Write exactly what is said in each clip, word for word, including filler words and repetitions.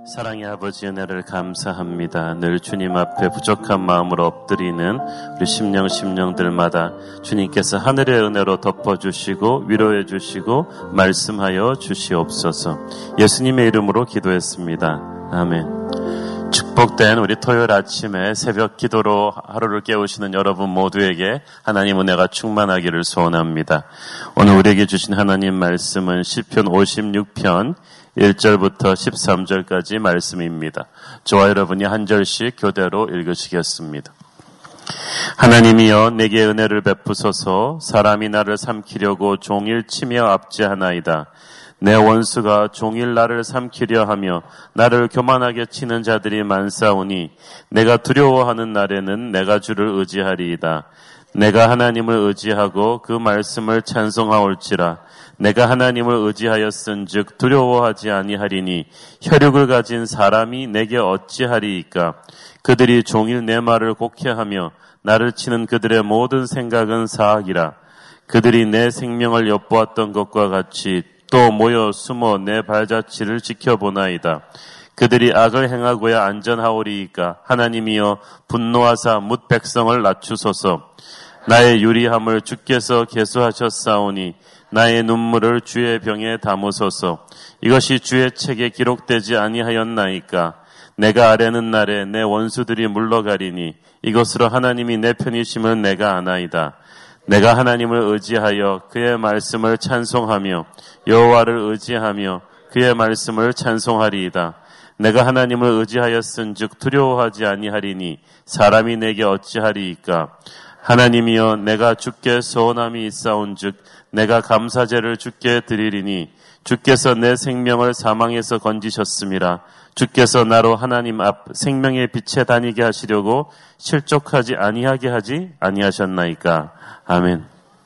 사랑의 아버지 은혜를 감사합니다. 늘 주님 앞에 부족한 마음으로 엎드리는 우리 심령 심령들마다 주님께서 하늘의 은혜로 덮어주시고 위로해 주시고 말씀하여 주시옵소서. 예수님의 이름으로 기도했습니다. 아멘. 축복된 우리 토요일 아침에 새벽 기도로 하루를 깨우시는 여러분 모두에게 하나님 은혜가 충만하기를 소원합니다. 오늘 우리에게 주신 하나님 말씀은 시편 오십육 편 일 절부터 십삼 절까지 말씀입니다. 저와 여러분이 한 절씩 교대로 읽으시겠습니다. 하나님이여 내게 은혜를 베푸소서. 사람이 나를 삼키려고 종일 치며 압제하나이다. 내 원수가 종일 나를 삼키려 하며 나를 교만하게 치는 자들이 많사오니 내가 두려워하는 날에는 내가 주를 의지하리이다. 내가 하나님을 의지하고 그 말씀을 찬송하올지라. 내가 하나님을 의지하였은즉 두려워하지 아니하리니 혈육을 가진 사람이 내게 어찌하리이까. 그들이 종일 내 말을 곡해하며 나를 치는 그들의 모든 생각은 사악이라. 그들이 내 생명을 엿보았던 것과 같이 또 모여 숨어 내 발자취를 지켜보나이다. 그들이 악을 행하고야 안전하오리이까. 하나님이여 분노하사 뭇 백성을 낮추소서. 나의 유리함을 주께서 계수하셨사오니 나의 눈물을 주의 병에 담으소서. 이것이 주의 책에 기록되지 아니하였나이까. 내가 아뢰는 날에 내 원수들이 물러가리니 이것으로 하나님이 내 편이심을 내가 아나이다. 내가 하나님을 의지하여 그의 말씀을 찬송하며 여호와를 의지하며 그의 말씀을 찬송하리이다. 내가 하나님을 의지하였은즉 두려워하지 아니하리니 사람이 내게 어찌하리이까. 하나님이여 내가 주께 소원함이 있사온즉 내가 감사제를 주께 드리리니 주께서 내 생명을 사망에서 건지셨음이라. 주께서 나로 하나님 앞 생명의 빛에 다니게 하시려고 실족하지 아니하게 하지 아니하셨나이까. 아멘.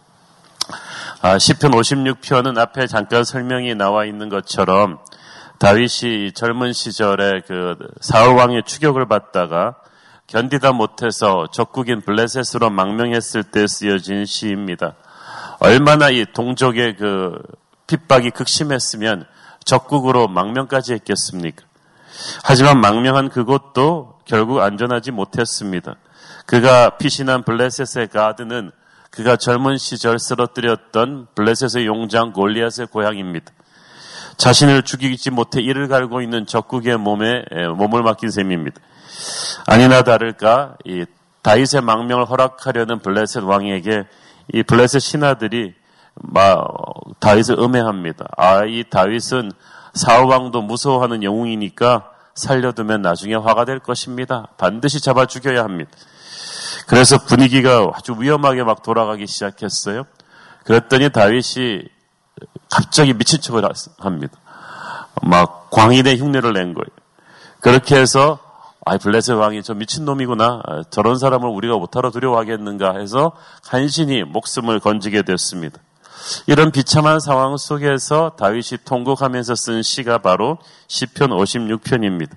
아, 시편 오십육 편은 앞에 잠깐 설명이 나와 있는 것처럼 다윗이 젊은 시절에 그 사울 왕의 추격을 받다가 견디다 못해서 적국인 블레셋으로 망명했을 때 쓰여진 시입니다. 얼마나 이 동족의 그 핍박이 극심했으면 적국으로 망명까지 했겠습니까? 하지만 망명한 그곳도 결국 안전하지 못했습니다. 그가 피신한 블레셋의 가드는 그가 젊은 시절 쓰러뜨렸던 블레셋의 용장 골리앗의 고향입니다. 자신을 죽이지 못해 이를 갈고 있는 적국의 몸에 몸을 맡긴 셈입니다. 아니나 다를까 이 다윗의 망명을 허락하려는 블레셋 왕에게 이 블레셋 신하들이 막 다윗을 음해합니다. 아, 이 다윗은 사울 왕도 무서워하는 영웅이니까 살려두면 나중에 화가 될 것입니다. 반드시 잡아 죽여야 합니다. 그래서 분위기가 아주 위험하게 막 돌아가기 시작했어요. 그랬더니 다윗이 갑자기 미친 척을 합니다. 막 광인의 흉내를 낸 거예요. 그렇게 해서 아, 블레셋 왕이 저 미친놈이구나. 저런 사람을 우리가 못하러 두려워하겠는가 해서 간신히 목숨을 건지게 됐습니다. 이런 비참한 상황 속에서 다윗이 통곡하면서 쓴 시가 바로 시편 오십육 편입니다.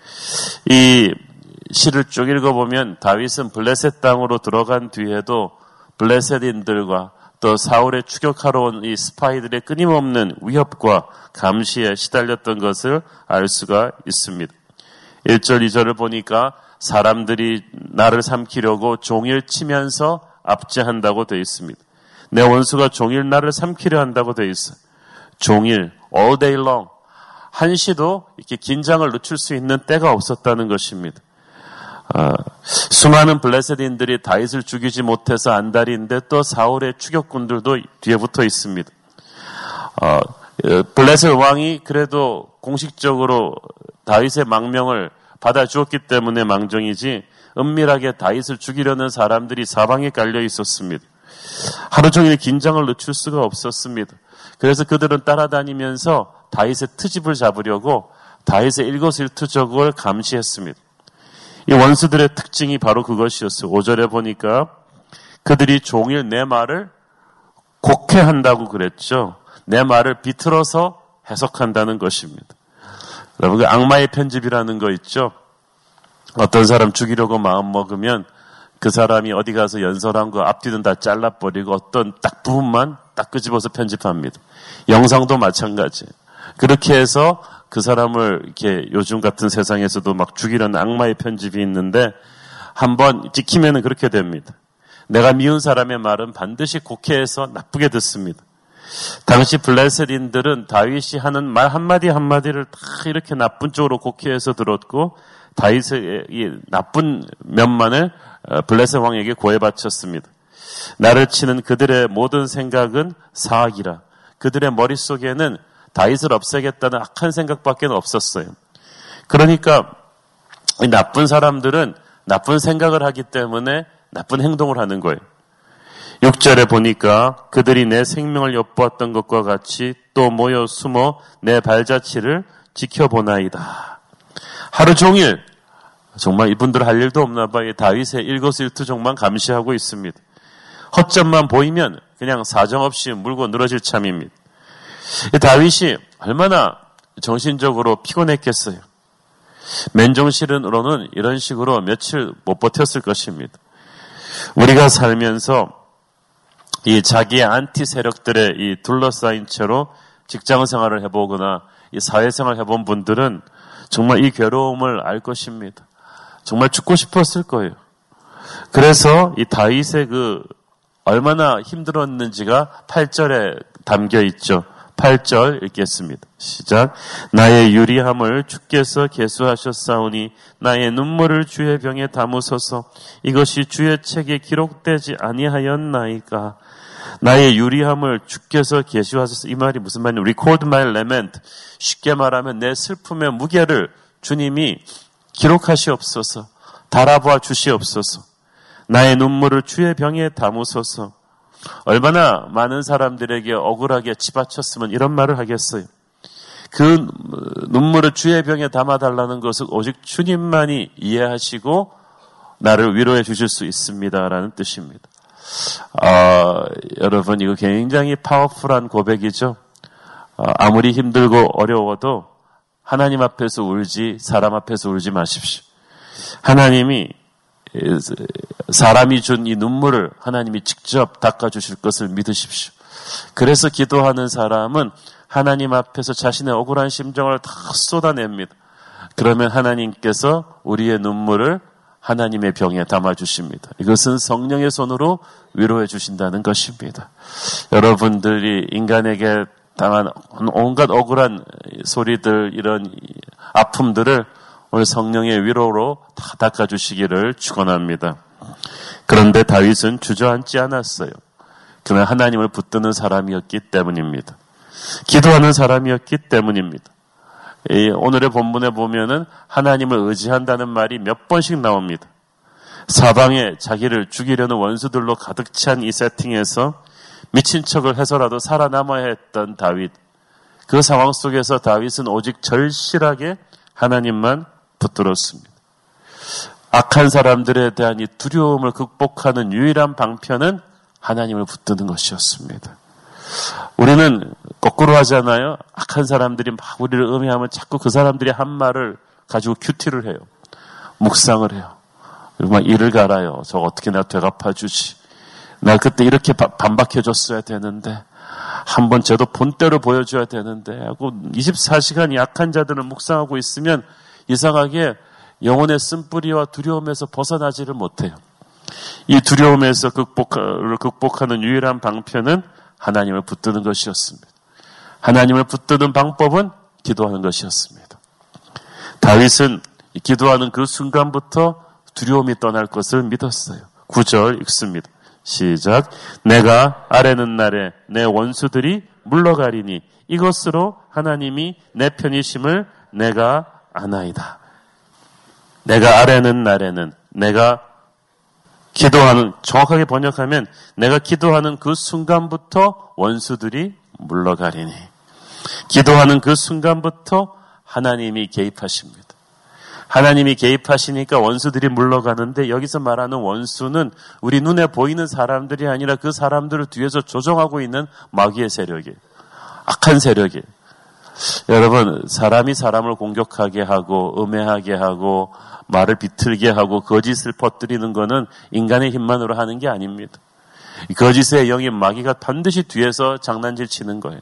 이 시를 쭉 읽어보면 다윗은 블레셋 땅으로 들어간 뒤에도 블레셋인들과 또 사울의 추격하러 온 이 스파이들의 끊임없는 위협과 감시에 시달렸던 것을 알 수가 있습니다. 일 절, 이 절을 보니까 사람들이 나를 삼키려고 종일 치면서 압제한다고 되어 있습니다. 내 원수가 종일 나를 삼키려 한다고 되어 있어요. 종일, all day long. 한시도 이렇게 긴장을 늦출 수 있는 때가 없었다는 것입니다. 어, 수많은 블레셋인들이 다윗을 죽이지 못해서 안달인데 또 사울의 추격군들도 뒤에 붙어 있습니다. 어, 블레셋 왕이 그래도 공식적으로 다윗의 망명을 받아주었기 때문에 망정이지 은밀하게 다윗을 죽이려는 사람들이 사방에 깔려 있었습니다. 하루 종일 긴장을 늦출 수가 없었습니다. 그래서 그들은 따라다니면서 다윗의 트집을 잡으려고 다윗의 일거수일투족을 감시했습니다. 이 원수들의 특징이 바로 그것이었어요. 오 절에 보니까 그들이 종일 내 말을 곡해한다고 그랬죠. 내 말을 비틀어서 해석한다는 것입니다. 여러분, 그 악마의 편집이라는 거 있죠? 어떤 사람 죽이려고 마음 먹으면 그 사람이 어디 가서 연설한 거 앞뒤는 다 잘라버리고 어떤 딱 부분만 딱 끄집어서 편집합니다. 영상도 마찬가지예요. 그렇게 해서 그 사람을 이렇게 요즘 같은 세상에서도 막 죽이려는 악마의 편집이 있는데 한번 찍히면은 그렇게 됩니다. 내가 미운 사람의 말은 반드시 곡해해서 나쁘게 듣습니다. 당시 블레셋인들은 다윗이 하는 말 한마디 한마디를 다 이렇게 나쁜 쪽으로 곡해해서 들었고 다윗의 이 나쁜 면만을 블레셋 왕에게 고해 바쳤습니다. 나를 치는 그들의 모든 생각은 사악이라. 그들의 머릿속에는 다윗을 없애겠다는 악한 생각밖에 없었어요. 그러니까 이 나쁜 사람들은 나쁜 생각을 하기 때문에 나쁜 행동을 하는 거예요. 육 절에 보니까 그들이 내 생명을 엿보았던 것과 같이 또 모여 숨어 내 발자취를 지켜보나이다. 하루 종일 정말 이분들 할 일도 없나 봐요. 다윗의 일거수일투족만 감시하고 있습니다. 허점만 보이면 그냥 사정없이 물고 늘어질 참입니다. 다윗이 얼마나 정신적으로 피곤했겠어요. 맨정신으로는 이런 식으로 며칠 못 버텼을 것입니다. 우리가 살면서 이 자기의 안티 세력들의 이 둘러싸인 채로 직장 생활을 해보거나 이 사회생활을 해본 분들은 정말 이 괴로움을 알 것입니다. 정말 죽고 싶었을 거예요. 그래서 이 다윗의 그 얼마나 힘들었는지가 팔 절에 담겨 있죠. 팔 절 읽겠습니다. 시작. 나의 유리함을 주께서 계수하셨사오니 나의 눈물을 주의 병에 담으소서. 이것이 주의 책에 기록되지 아니하였나이까. 나의 유리함을 주께서 계수하셔서. 이 말이 무슨 말이냐? Record my lament. 쉽게 말하면 내 슬픔의 무게를 주님이 기록하시옵소서. 달아보아 주시옵소서. 나의 눈물을 주의 병에 담으소서. 얼마나 많은 사람들에게 억울하게 치받쳤으면 이런 말을 하겠어요. 그 눈물을 주의 병에 담아달라는 것은 오직 주님만이 이해하시고 나를 위로해 주실 수 있습니다라는 뜻입니다. 아, 여러분 이거 굉장히 파워풀한 고백이죠. 아, 아무리 힘들고 어려워도 하나님 앞에서 울지 사람 앞에서 울지 마십시오. 하나님이 사람이 준 이 눈물을 하나님이 직접 닦아주실 것을 믿으십시오. 그래서 기도하는 사람은 하나님 앞에서 자신의 억울한 심정을 다 쏟아냅니다. 그러면 하나님께서 우리의 눈물을 하나님의 병에 담아주십니다. 이것은 성령의 손으로 위로해 주신다는 것입니다. 여러분들이 인간에게 당한 온갖 억울한 소리들, 이런 아픔들을 오늘 성령의 위로로 다 닦아주시기를 축원합니다. 그런데 다윗은 주저앉지 않았어요. 그는 하나님을 붙드는 사람이었기 때문입니다. 기도하는 사람이었기 때문입니다. 이 오늘의 본문에 보면은 하나님을 의지한다는 말이 몇 번씩 나옵니다. 사방에 자기를 죽이려는 원수들로 가득 찬 이 세팅에서 미친 척을 해서라도 살아남아야 했던 다윗. 그 상황 속에서 다윗은 오직 절실하게 하나님만 붙들었습니다. 악한 사람들에 대한 이 두려움을 극복하는 유일한 방편은 하나님을 붙드는 것이었습니다. 우리는 거꾸로 하잖아요. 악한 사람들이 막 우리를 음해하면 자꾸 그 사람들이 한 말을 가지고 큐티를 해요. 묵상을 해요. 그리고 막 이를 갈아요. 저거 어떻게 나 되갚아주지. 나 그때 이렇게 반박해줬어야 되는데 한번 쟤도 본때로 보여줘야 되는데 하고 이십사 시간 약한 자들을 묵상하고 있으면 이상하게 영혼의 쓴뿌리와 두려움에서 벗어나지를 못해요. 이 두려움에서 극복을 극복하는 유일한 방편은 하나님을 붙드는 것이었습니다. 하나님을 붙드는 방법은 기도하는 것이었습니다. 다윗은 기도하는 그 순간부터 두려움이 떠날 것을 믿었어요. 구 절 읽습니다. 시작. 내가 아뢰는 날에 내 원수들이 물러가리니 이것으로 하나님이 내 편이심을 내가 아나이다. 내가 아뢰는 날에는, 내가 기도하는, 정확하게 번역하면 내가 기도하는 그 순간부터 원수들이 물러가리니. 기도하는 그 순간부터 하나님이 개입하십니다. 하나님이 개입하시니까 원수들이 물러가는데, 여기서 말하는 원수는 우리 눈에 보이는 사람들이 아니라 그 사람들을 뒤에서 조종하고 있는 마귀의 세력이에요. 악한 세력이에요. 여러분, 사람이 사람을 공격하게 하고 음해하게 하고 말을 비틀게 하고 거짓을 퍼뜨리는 것은 인간의 힘만으로 하는 게 아닙니다. 거짓의 영인 마귀가 반드시 뒤에서 장난질 치는 거예요.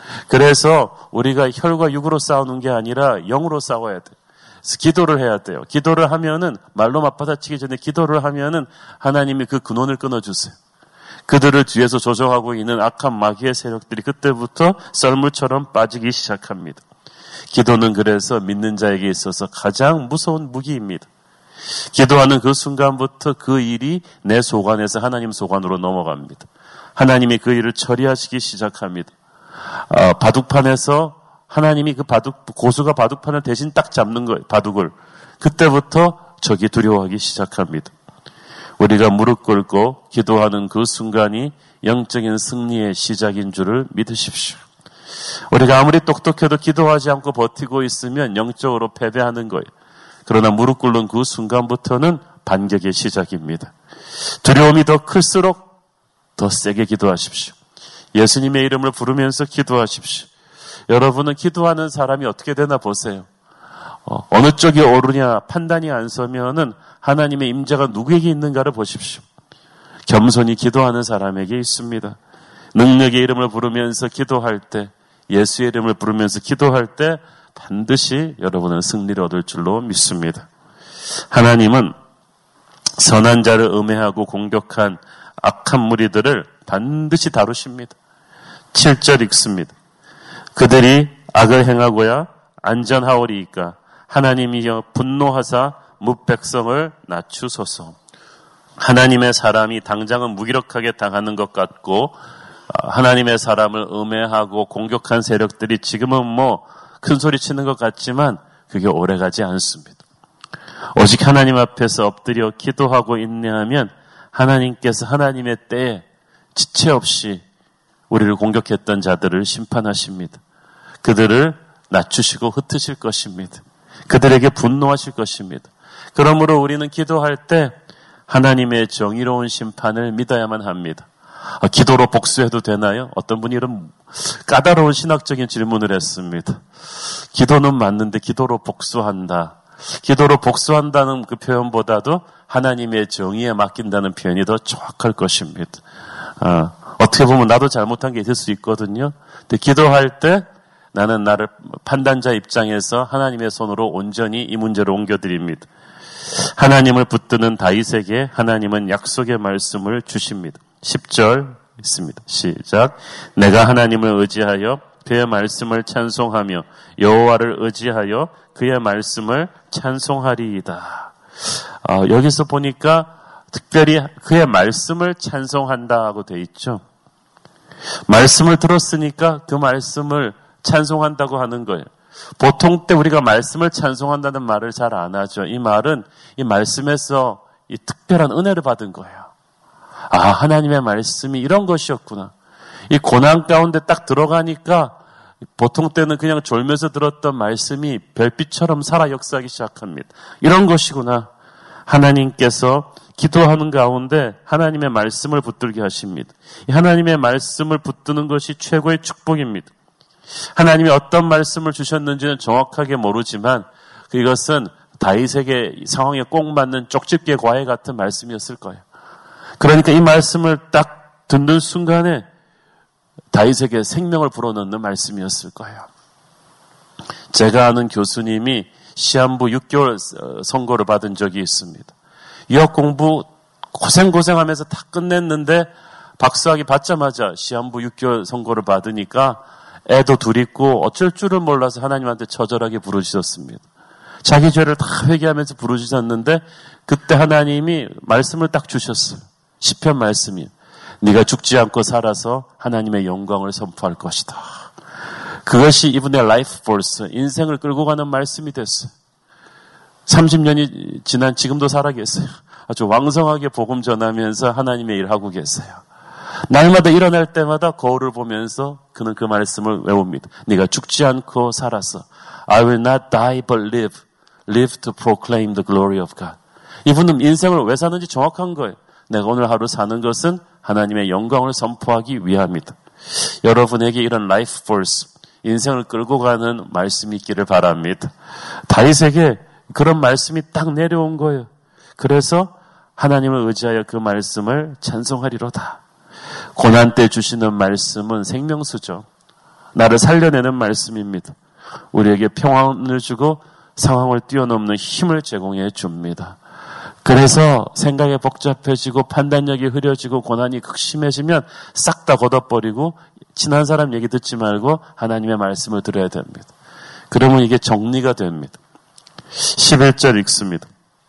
그래서 우리가 혈과 육으로 싸우는 게 아니라 영으로 싸워야 돼요. 그래서 기도를 해야 돼요. 기도를 하면은 말로 맞받아치기 전에 기도를 하면은 하나님이 그 근원을 끊어주세요. 그들을 뒤에서 조종하고 있는 악한 마귀의 세력들이 그때부터 썰물처럼 빠지기 시작합니다. 기도는 그래서 믿는 자에게 있어서 가장 무서운 무기입니다. 기도하는 그 순간부터 그 일이 내 소관에서 하나님 소관으로 넘어갑니다. 하나님이 그 일을 처리하시기 시작합니다. 어, 바둑판에서 하나님이 그 바둑, 고수가 바둑판을 대신 딱 잡는 거예요. 바둑을. 그때부터 적이 두려워하기 시작합니다. 우리가 무릎 꿇고 기도하는 그 순간이 영적인 승리의 시작인 줄을 믿으십시오. 우리가 아무리 똑똑해도 기도하지 않고 버티고 있으면 영적으로 패배하는 거예요. 그러나 무릎 꿇는 그 순간부터는 반격의 시작입니다. 두려움이 더 클수록 더 세게 기도하십시오. 예수님의 이름을 부르면서 기도하십시오. 여러분은 기도하는 사람이 어떻게 되나 보세요. 어, 어느 쪽이 옳으냐 판단이 안 서면은 하나님의 임재가 누구에게 있는가를 보십시오. 겸손히 기도하는 사람에게 있습니다. 능력의 이름을 부르면서 기도할 때, 예수의 이름을 부르면서 기도할 때 반드시 여러분은 승리를 얻을 줄로 믿습니다. 하나님은 선한 자를 음해하고 공격한 악한 무리들을 반드시 다루십니다. 칠 절 읽습니다. 그들이 악을 행하고야 안전하오리이까 하나님이여 분노하사 뭇백성을 낮추소서. 하나님의 사람이 당장은 무기력하게 당하는 것 같고 하나님의 사람을 음해하고 공격한 세력들이 지금은 뭐 큰 소리 치는 것 같지만 그게 오래가지 않습니다. 오직 하나님 앞에서 엎드려 기도하고 인내하면 하나님께서 하나님의 때에 지체 없이 우리를 공격했던 자들을 심판하십니다. 그들을 낮추시고 흩으실 것입니다. 그들에게 분노하실 것입니다. 그러므로 우리는 기도할 때 하나님의 정의로운 심판을 믿어야만 합니다. 아, 기도로 복수해도 되나요? 어떤 분이 이런 까다로운 신학적인 질문을 했습니다. 기도는 맞는데 기도로 복수한다. 기도로 복수한다는 그 표현보다도 하나님의 정의에 맡긴다는 표현이 더 정확할 것입니다. 아, 어떻게 보면 나도 잘못한 게 있을 수 있거든요. 근데 기도할 때 나는 나를 판단자 입장에서 하나님의 손으로 온전히 이 문제를 옮겨드립니다. 하나님을 붙드는 다윗에게 하나님은 약속의 말씀을 주십니다. 십 절 있습니다. 시작. 내가 하나님을 의지하여 그의 말씀을 찬송하며 여호와를 의지하여 그의 말씀을 찬송하리이다. 어, 여기서 보니까 특별히 그의 말씀을 찬송한다고 돼 있죠. 말씀을 들었으니까 그 말씀을 찬송한다고 하는 거예요. 보통 때 우리가 말씀을 찬송한다는 말을 잘 안 하죠. 이 말은 이 말씀에서 이 특별한 은혜를 받은 거예요. 아, 하나님의 말씀이 이런 것이었구나. 이 고난 가운데 딱 들어가니까 보통 때는 그냥 졸면서 들었던 말씀이 별빛처럼 살아 역사하기 시작합니다. 이런 것이구나. 하나님께서 기도하는 가운데 하나님의 말씀을 붙들게 하십니다. 하나님의 말씀을 붙드는 것이 최고의 축복입니다. 하나님이 어떤 말씀을 주셨는지는 정확하게 모르지만 그것은 다윗에게 상황에 꼭 맞는 쪽집게 과외 같은 말씀이었을 거예요. 그러니까 이 말씀을 딱 듣는 순간에 다윗에게 생명을 불어넣는 말씀이었을 거예요. 제가 아는 교수님이 시한부 육 개월 선고를 받은 적이 있습니다. 유학 공부 고생고생하면서 다 끝냈는데 박사학위 받자마자 시한부 육 개월 선고를 받으니까 애도 둘 있고 어쩔 줄을 몰라서 하나님한테 처절하게 부르짖었습니다. 자기 죄를 다 회개하면서 부르짖었는데 그때 하나님이 말씀을 딱 주셨어요. 시편 말씀이 네가 죽지 않고 살아서 하나님의 영광을 선포할 것이다. 그것이 이분의 라이프 포스, 인생을 끌고 가는 말씀이 됐어요. 삼십 년이 지난 지금도 살아 계세요. 아주 왕성하게 복음 전하면서 하나님의 일을 하고 계세요. 날마다 일어날 때마다 거울을 보면서 그는 그 말씀을 외웁니다. 네가 죽지 않고 살아서 I will not die but live, live to proclaim the glory of God. 이분은 인생을 왜 사는지 정확한 거예요. 내가 오늘 하루 사는 것은 하나님의 영광을 선포하기 위함이다. 여러분에게 이런 라이프 포스, 인생을 끌고 가는 말씀이 있기를 바랍니다. 다윗에게 그런 말씀이 딱 내려온 거예요. 그래서 하나님을 의지하여 그 말씀을 찬송하리로다. 고난 때 주시는 말씀은 생명수죠. 나를 살려내는 말씀입니다. 우리에게 평안을 주고 상황을 뛰어넘는 힘을 제공해 줍니다. 그래서 생각이 복잡해지고 판단력이 흐려지고 고난이 극심해지면 싹 다 걷어버리고 친한 사람 얘기 듣지 말고 하나님의 말씀을 들어야 됩니다. 그러면 이게 정리가 됩니다. 십일 절 읽습니다.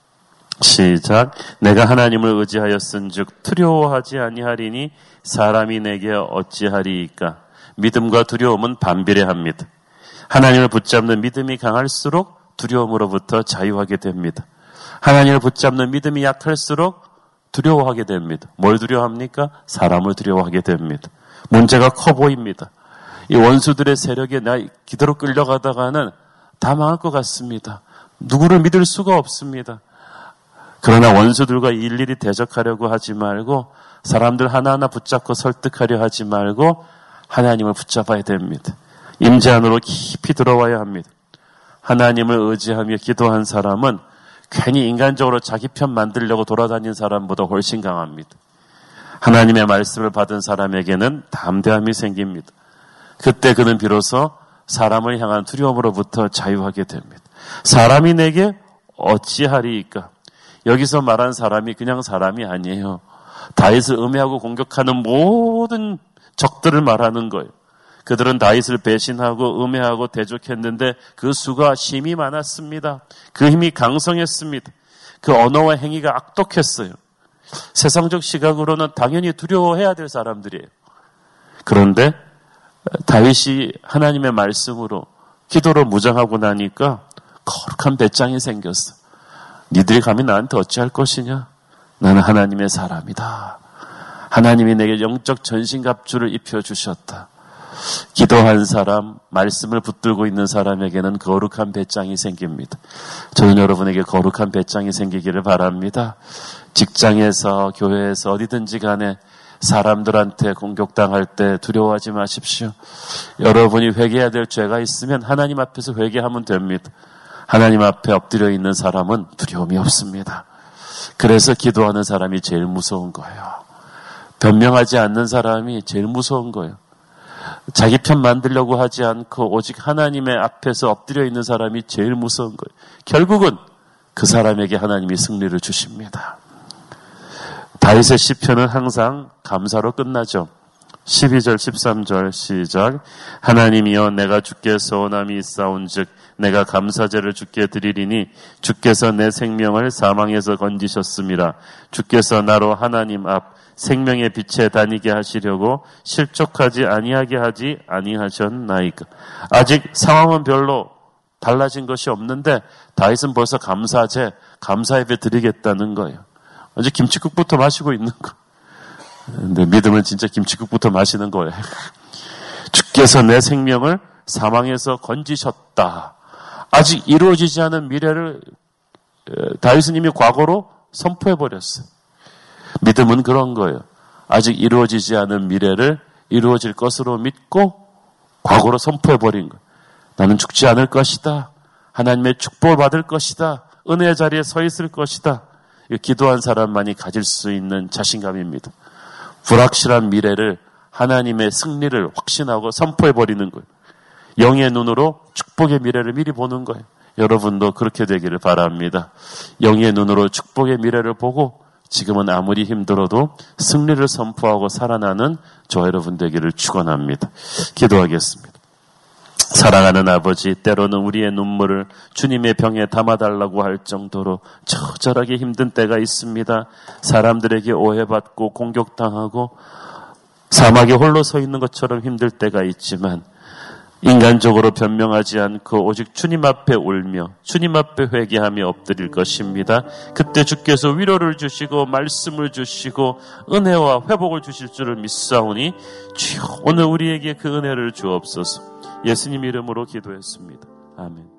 시작. 내가 하나님을 의지하였은즉 두려워하지 아니하리니 사람이 내게 어찌하리이까. 믿음과 두려움은 반비례합니다. 하나님을 붙잡는 믿음이 강할수록 두려움으로부터 자유하게 됩니다. 하나님을 붙잡는 믿음이 약할수록 두려워하게 됩니다. 뭘 두려워합니까? 사람을 두려워하게 됩니다. 문제가 커 보입니다. 이 원수들의 세력에 나 기대로 끌려가다가는 다 망할 것 같습니다. 누구를 믿을 수가 없습니다. 그러나 원수들과 일일이 대적하려고 하지 말고 사람들 하나하나 붙잡고 설득하려 하지 말고 하나님을 붙잡아야 됩니다. 임재 안으로 깊이 들어와야 합니다. 하나님을 의지하며 기도한 사람은 괜히 인간적으로 자기 편 만들려고 돌아다닌 사람보다 훨씬 강합니다. 하나님의 말씀을 받은 사람에게는 담대함이 생깁니다. 그때 그는 비로소 사람을 향한 두려움으로부터 자유하게 됩니다. 사람이 내게 어찌하리이까. 여기서 말한 사람이 그냥 사람이 아니에요. 다윗을 음해하고 공격하는 모든 적들을 말하는 거예요. 그들은 다윗을 배신하고 음해하고 대적했는데 그 수가 심히 많았습니다. 그 힘이 강성했습니다. 그 언어와 행위가 악독했어요. 세상적 시각으로는 당연히 두려워해야 될 사람들이에요. 그런데 다윗이 하나님의 말씀으로 기도로 무장하고 나니까 거룩한 배짱이 생겼어. 니들이 감히 나한테 어찌할 것이냐? 나는 하나님의 사람이다. 하나님이 내게 영적 전신갑주를 입혀주셨다. 기도한 사람, 말씀을 붙들고 있는 사람에게는 거룩한 배짱이 생깁니다. 저는 여러분에게 거룩한 배짱이 생기기를 바랍니다. 직장에서, 교회에서 어디든지 간에 사람들한테 공격당할 때 두려워하지 마십시오. 여러분이 회개해야 될 죄가 있으면 하나님 앞에서 회개하면 됩니다. 하나님 앞에 엎드려 있는 사람은 두려움이 없습니다. 그래서 기도하는 사람이 제일 무서운 거예요. 변명하지 않는 사람이 제일 무서운 거예요. 자기 편 만들려고 하지 않고 오직 하나님의 앞에서 엎드려 있는 사람이 제일 무서운 거예요. 결국은 그 사람에게 하나님이 승리를 주십니다. 다윗의 시편은 항상 감사로 끝나죠. 십이 절 십삼 절 시작. 하나님이여 내가 주께 서원함이 있사온즉 내가 감사제를 주께 드리리니 주께서 내 생명을 사망에서 건지셨음이라. 주께서 나로 하나님 앞 생명의 빛에 다니게 하시려고 실족하지 아니하게 하지 아니하셨나이까. 아직 상황은 별로 달라진 것이 없는데 다윗은 벌써 감사제, 감사예배 드리겠다는 거예요. 어제 김치국부터 마시고 있는 거. 근데 믿음은 진짜 김치국부터 마시는 거예요. 주께서 내 생명을 사망에서 건지셨다. 아직 이루어지지 않은 미래를 다윗은 이미 과거로 선포해버렸어요. 믿음은 그런 거예요. 아직 이루어지지 않은 미래를 이루어질 것으로 믿고 과거로 선포해버린 거예요. 나는 죽지 않을 것이다. 하나님의 축복을 받을 것이다. 은혜의 자리에 서 있을 것이다. 기도한 사람만이 가질 수 있는 자신감입니다. 불확실한 미래를 하나님의 승리를 확신하고 선포해버리는 거예요. 영의 눈으로 축복의 미래를 미리 보는 거예요. 여러분도 그렇게 되기를 바랍니다. 영의 눈으로 축복의 미래를 보고 지금은 아무리 힘들어도 승리를 선포하고 살아나는 저와 여러분 되기를 축원합니다. 기도하겠습니다. 사랑하는 아버지, 때로는 우리의 눈물을 주님의 병에 담아달라고 할 정도로 처절하게 힘든 때가 있습니다. 사람들에게 오해받고 공격당하고 사막에 홀로 서 있는 것처럼 힘들 때가 있지만 인간적으로 변명하지 않고 오직 주님 앞에 울며 주님 앞에 회개하며 엎드릴 것입니다. 그때 주께서 위로를 주시고 말씀을 주시고 은혜와 회복을 주실 줄을 믿사오니 주여 오늘 우리에게 그 은혜를 주옵소서. 예수님 이름으로 기도했습니다. 아멘.